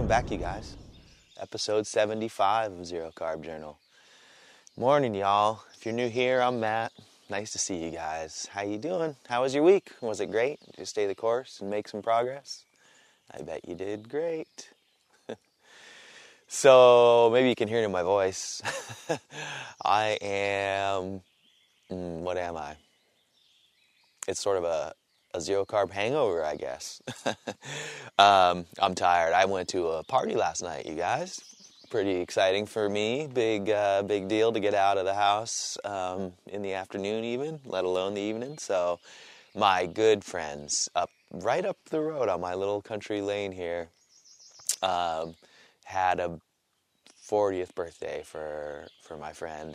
Welcome back, you guys. Episode 75 of Zero Carb Journal. Morning, y'all. If you're new here, I'm Matt. Nice to see you guys. How you doing? How was your week? Was it great? Did you stay the course and make some progress? I bet you did great. So, maybe you can hear it in my voice. I am... what am I? It's sort of a zero carb hangover, I guess. I'm tired. I went to a party last night, you guys. Pretty exciting for me. Big deal to get out of the house in the afternoon even, let alone the evening. So my good friends right up the road on my little country lane here had a 40th birthday for my friend,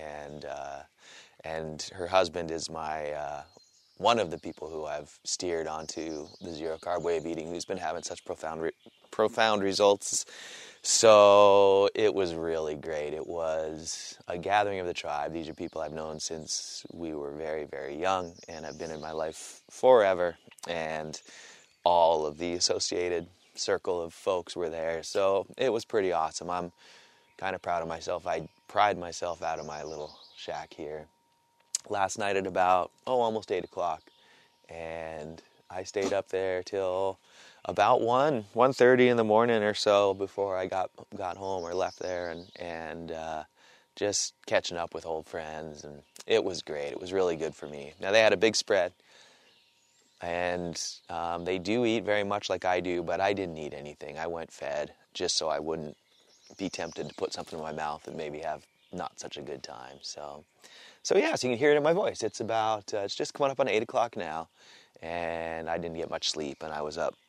and her husband is my one of the people who I've steered onto the zero carb way of eating, who's been having such profound results. So it was really great. It was a gathering of the tribe. These are people I've known since we were very, very young and have been in my life forever. And all of the associated circle of folks were there. So it was pretty awesome. I'm kind of proud of myself. I pried myself out of my little shack here last night at about, almost 8 o'clock. And I stayed up there till about 1:30 in the morning or so before I got home or left there, and just catching up with old friends. And it was great. It was really good for me. Now, they had a big spread, and they do eat very much like I do, but I didn't eat anything. I went fed just so I wouldn't be tempted to put something in my mouth and maybe have not such a good time. So yeah, so you can hear it in my voice. It's about, it's just coming up on 8 o'clock now, and I didn't get much sleep, and I was up,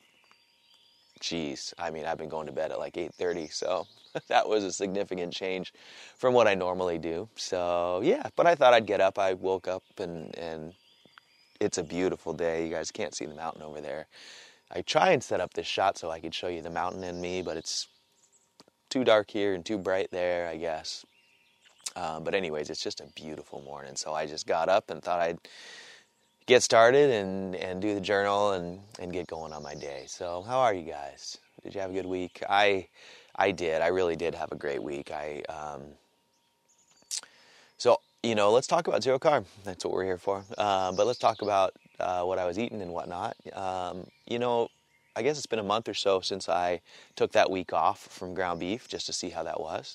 I've been going to bed at like 8:30, so that was a significant change from what I normally do. So yeah, but I thought I'd get up. I woke up, and it's a beautiful day. You guys can't see the mountain over there. I try and set up this shot so I could show you the mountain and me, but it's too dark here and too bright there, I guess. But anyways, it's just a beautiful morning. So I just got up and thought I'd get started and do the journal and get going on my day. So how are you guys? Did you have a good week? I did. I really did have a great week. So, let's talk about zero carb. That's what we're here for. But let's talk about what I was eating and whatnot. I guess it's been a month or so since I took that week off from ground beef just to see how that was.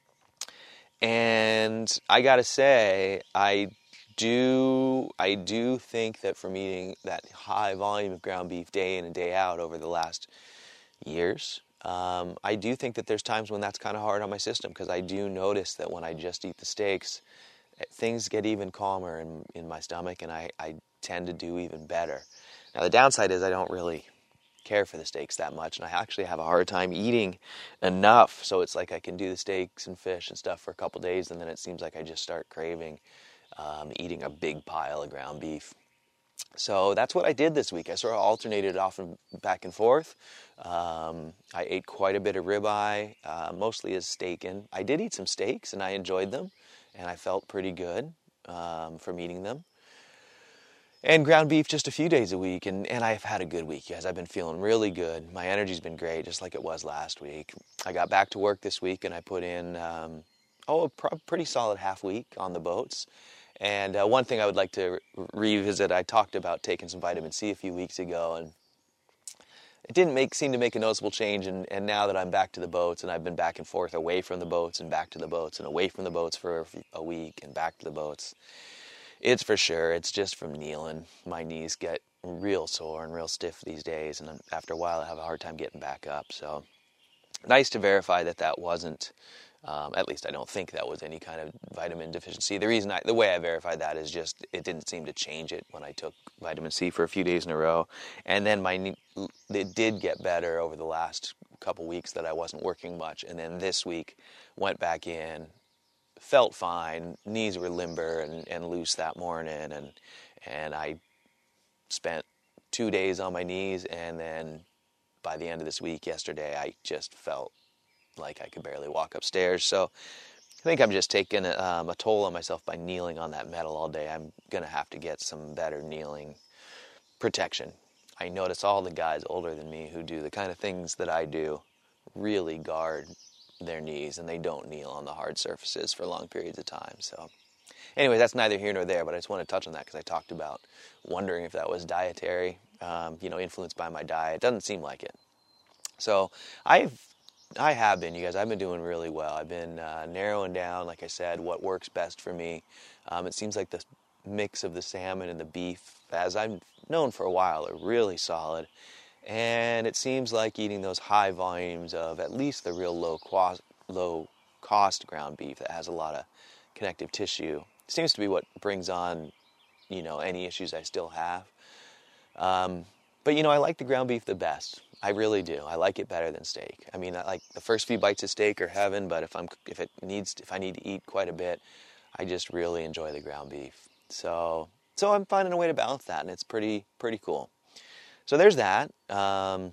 And I gotta say, I do think that from eating that high volume of ground beef day in and day out over the last years, I do think that there's times when that's kind of hard on my system, because I do notice that when I just eat the steaks, things get even calmer in my stomach, and I tend to do even better. Now, the downside is I don't really care for the steaks that much, and I actually have a hard time eating enough, so it's like I can do the steaks and fish and stuff for a couple days, and then it seems like I just start craving eating a big pile of ground beef. So that's what I did this week. I sort of alternated off and back and forth. I ate quite a bit of ribeye, mostly as steak-in. I did eat some steaks, and I enjoyed them, and I felt pretty good from eating them. And ground beef just a few days a week, and I've had a good week, guys. I've been feeling really good. My energy's been great, just like it was last week. I got back to work this week, and I put in, a pretty solid half week on the boats. And one thing I would like to revisit, I talked about taking some vitamin C a few weeks ago, and it didn't seem to make a noticeable change. And now that I'm back to the boats, and I've been back and forth away from the boats and back to the boats and away from the boats for a week and back to the boats, it's for sure. It's just from kneeling. My knees get real sore and real stiff these days, and after a while I have a hard time getting back up. So nice to verify that wasn't, at least I don't think that was any kind of vitamin deficiency. The way I verified that is just it didn't seem to change it when I took vitamin C for a few days in a row. And then it did get better over the last couple weeks that I wasn't working much. And then this week went back in, felt fine, knees were limber and loose that morning, and I spent 2 days on my knees, and then by the end of this week, yesterday, I just felt like I could barely walk upstairs. So I think I'm just taking a toll on myself by kneeling on that metal all day. I'm going to have to get some better kneeling protection. I notice all the guys older than me who do the kind of things that I do really guard their knees, and they don't kneel on the hard surfaces for long periods of time. So anyway, that's neither here nor there, but I just want to touch on that because I talked about wondering if that was dietary, influenced by my diet. It doesn't seem like it. So I have been, you guys, I've been doing really well. I've been narrowing down, like I said, what works best for me. It seems like the mix of the salmon and the beef, as I've known for a while, are really solid. And it seems like eating those high volumes of at least the real low cost ground beef that has a lot of connective tissue seems to be what brings on, any issues I still have. But I like the ground beef the best. I really do. I like it better than steak. I mean, like the first few bites of steak are heaven, but if I need to eat quite a bit, I just really enjoy the ground beef. So I'm finding a way to balance that, and it's pretty cool. So there's that. Yeah,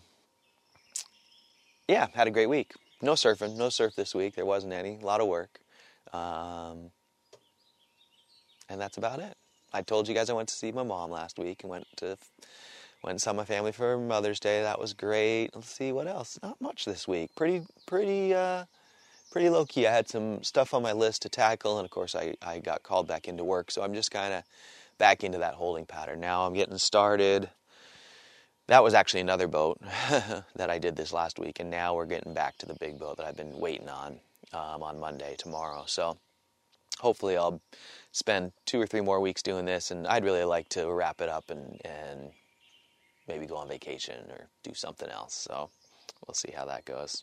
had a great week. No surf this week. There wasn't any. A lot of work. And that's about it. I told you guys I went to see my mom last week and went and saw my family for Mother's Day. That was great. Let's see what else. Not much this week. Pretty low key. I had some stuff on my list to tackle, and of course I got called back into work. So I'm just kind of back into that holding pattern. Now I'm getting started. That was actually another boat that I did this last week, and now we're getting back to the big boat that I've been waiting on Monday, tomorrow. So hopefully I'll spend 2 or 3 more weeks doing this, and I'd really like to wrap it up and maybe go on vacation or do something else. So we'll see how that goes.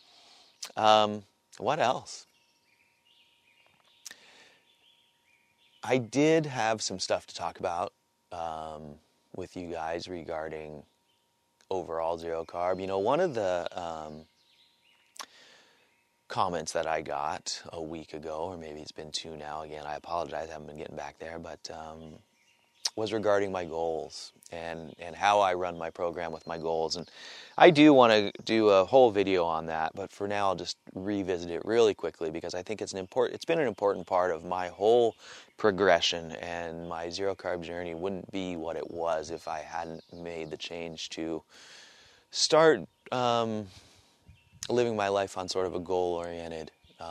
What else? I did have some stuff to talk about with you guys regarding overall zero carb. One of the comments that I got a week ago, or maybe it's been 2 now, again, I apologize, I haven't been getting back there, but was regarding my goals and how I run my program with my goals. And I do want to do a whole video on that, but for now I'll just revisit it really quickly because I think it's been an important part of my whole progression, and my zero carb journey wouldn't be what it was if I hadn't made the change to start living my life on sort of a goal-oriented,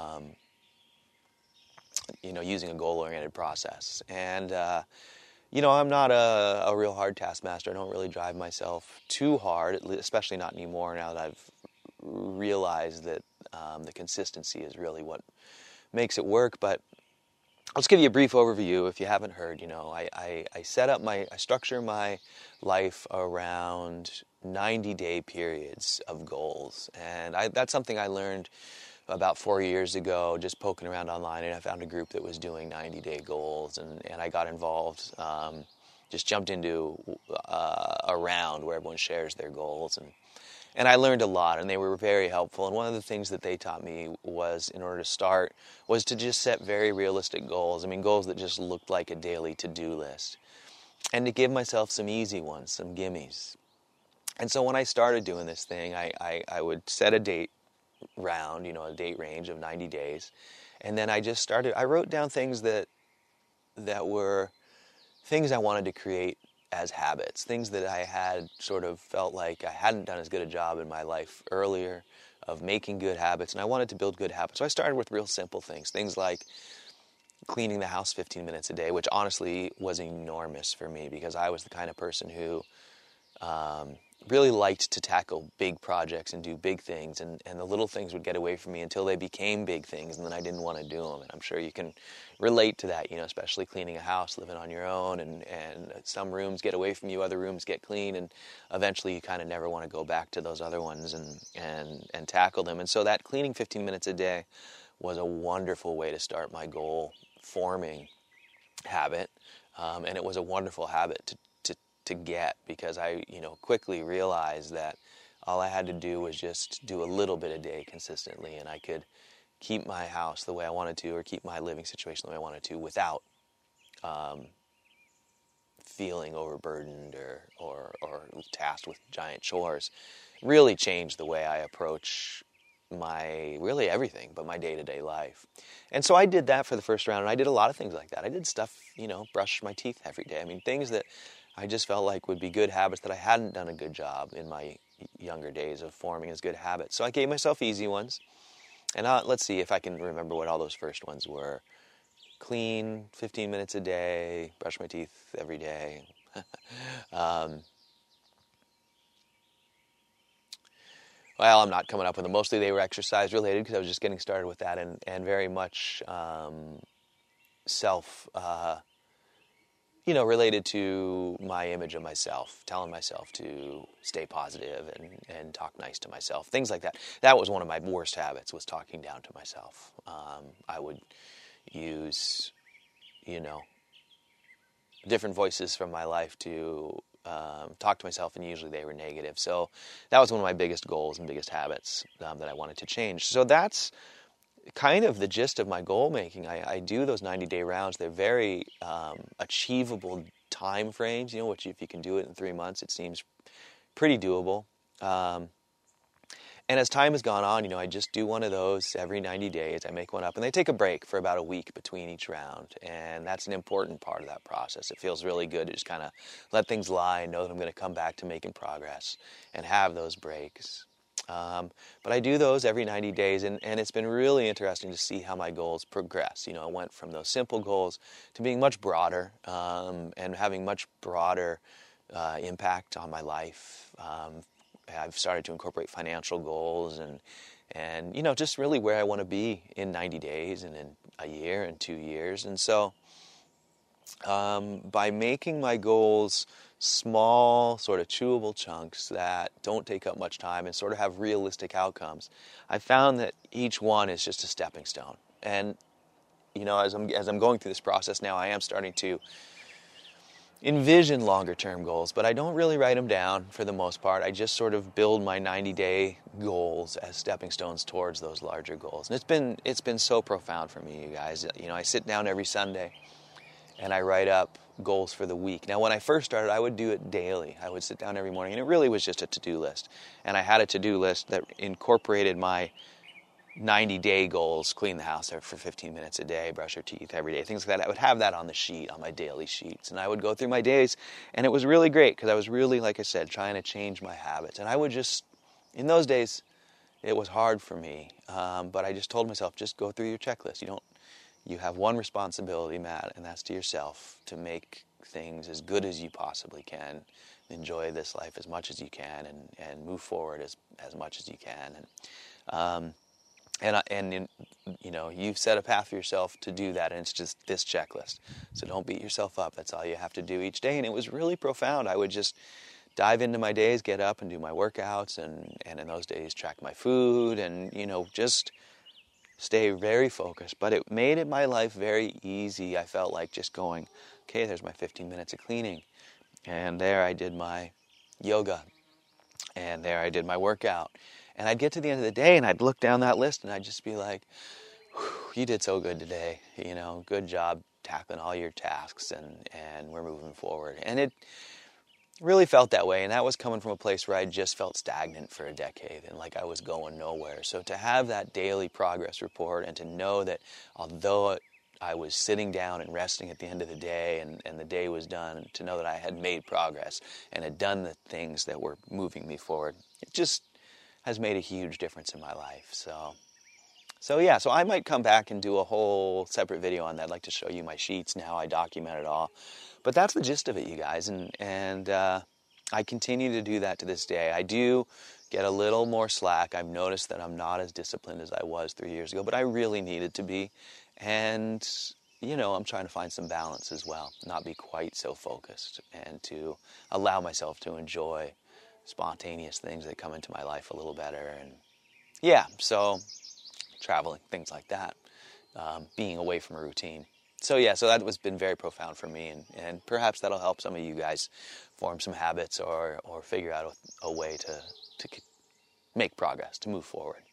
using a goal-oriented process. And I'm not a real hard taskmaster. I don't really drive myself too hard, especially not anymore now that I've realized that the consistency is really what makes it work. But I'll just give you a brief overview if you haven't heard. I structure my life around 90-day periods of goals. And that's something I learned about 4 years ago, just poking around online, and I found a group that was doing 90-day goals, and I got involved, just jumped into a round where everyone shares their goals, and I learned a lot, and they were very helpful. And one of the things that they taught me was, in order to start, was to just set very realistic goals. I mean, goals that just looked like a daily to-do list, and to give myself some easy ones, some gimmies. And so when I started doing this thing, I would set a date round, a date range of 90 days. And then I wrote down things that were things I wanted to create as habits, things that I had sort of felt like I hadn't done as good a job in my life earlier of making good habits, and I wanted to build good habits. So I started with real simple things like cleaning the house 15 minutes a day, which honestly was enormous for me because I was the kind of person who really liked to tackle big projects and do big things, and the little things would get away from me until they became big things, and then I didn't want to do them. And I'm sure you can relate to that, especially cleaning a house, living on your own, and some rooms get away from you, other rooms get clean, and eventually you kind of never want to go back to those other ones and tackle them. And so that cleaning 15 minutes a day was a wonderful way to start my goal forming habit, and it was a wonderful habit to get, because I quickly realized that all I had to do was just do a little bit a day consistently, and I could keep my house the way I wanted to, or keep my living situation the way I wanted to, without feeling overburdened or tasked with giant chores. Really changed the way I approach really everything but my day-to-day life. And so I did that for the first round, and I did a lot of things like that. I did stuff, brush my teeth every day. I mean, things that I just felt like would be good habits that I hadn't done a good job in my younger days of forming as good habits. So I gave myself easy ones. And let's see if I can remember what all those first ones were. Clean 15 minutes a day, brush my teeth every day. Well, I'm not coming up with them. Mostly they were exercise related because I was just getting started with that, and very much self, related to my image of myself, telling myself to stay positive and talk nice to myself, things like that. That was one of my worst habits, was talking down to myself. I would use, different voices from my life to talk to myself, and usually they were negative. So that was one of my biggest goals and biggest habits that I wanted to change. So that's kind of the gist of my goal making. I do those 90-day rounds. They're very achievable time frames, which if you can do it in 3 months, it seems pretty doable. And as time has gone on, I just do one of those every 90 days. I make one up, and they take a break for about a week between each round. And that's an important part of that process. It feels really good to just kind of let things lie and know that I'm going to come back to making progress and have those breaks. But I do those every 90 days, and it's been really interesting to see how my goals progress. I went from those simple goals to being much broader and having much broader impact on my life. I've started to incorporate financial goals and just really where I want to be in 90 days and in a year and 2 years. And so by making my goals small, sort of chewable chunks that don't take up much time and sort of have realistic outcomes, I found that each one is just a stepping stone. And as I'm going through this process now, I am starting to envision longer term goals, but I don't really write them down for the most part. I just sort of build my 90-day goals as stepping stones towards those larger goals. And it's been so profound for me, you guys. I sit down every Sunday and I write up goals for the week. Now, when I first started, I would do it daily. I would sit down every morning, and it really was just a to-do list. And I had a to-do list that incorporated my 90-day goals: clean the house for 15 minutes a day, brush your teeth every day, things like that. I would have that on the sheet, on my daily sheets, and I would go through my days, and it was really great because I was really, like I said, trying to change my habits. And I would just, in those days, it was hard for me, but I just told myself, just go through your checklist. You have one responsibility, Matt, and that's to yourself, to make things as good as you possibly can, enjoy this life as much as you can, and move forward as much as you can. And you've set a path for yourself to do that, and it's just this checklist. So don't beat yourself up. That's all you have to do each day. And it was really profound. I would just dive into my days, get up and do my workouts, and in those days track my food, and just stay very focused. But it made my life very easy. I felt like just going, okay, there's my 15 minutes of cleaning, and there I did my yoga, and there I did my workout. And I'd get to the end of the day, and I'd look down that list, and I'd just be like, you did so good today. Good job tackling all your tasks, and we're moving forward. And it really felt that way, and that was coming from a place where I just felt stagnant for a decade and like I was going nowhere. So to have that daily progress report, and to know that although I was sitting down and resting at the end of the day, and the day was done, to know that I had made progress and had done the things that were moving me forward, it just has made a huge difference in my life. So I might come back and do a whole separate video on that. I'd like to show you my sheets now. I document it all. But that's the gist of it, you guys. And I continue to do that to this day. I do get a little more slack. I've noticed that I'm not as disciplined as I was 3 years ago, but I really needed to be. And, I'm trying to find some balance as well, not be quite so focused, and to allow myself to enjoy spontaneous things that come into my life a little better. And so traveling, things like that, being away from a routine. So that has been very profound for me, and perhaps that'll help some of you guys form some habits or figure out a way to make progress, to move forward.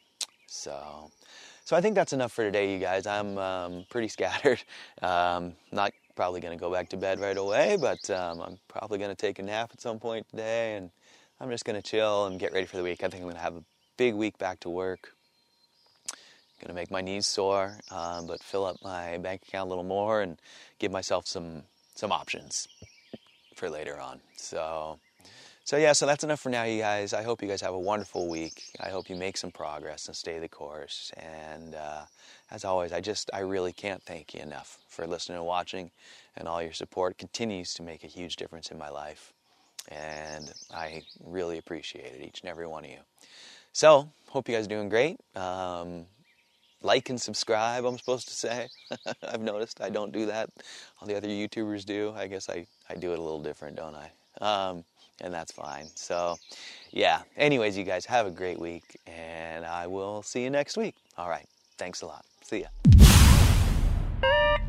So I think that's enough for today, you guys. I'm pretty scattered. Not probably going to go back to bed right away, but I'm probably going to take a nap at some point today, and I'm just going to chill and get ready for the week. I think I'm going to have a big week back to work. Going to make my knees sore, but fill up my bank account a little more and give myself some options for later on. So So yeah, so that's enough for now, you guys. I hope you guys have a wonderful week. I hope you make some progress and stay the course. And as always, I really can't thank you enough for listening and watching, and all your support continues to make a huge difference in my life. And I really appreciate it, each and every one of you. So, hope you guys are doing great. Like and subscribe, I'm supposed to say. I've noticed I don't do that. All the other YouTubers do. I guess I do it a little different, don't I? And that's fine. So, yeah. Anyways, you guys have a great week, and I will see you next week. All right. Thanks a lot. See ya.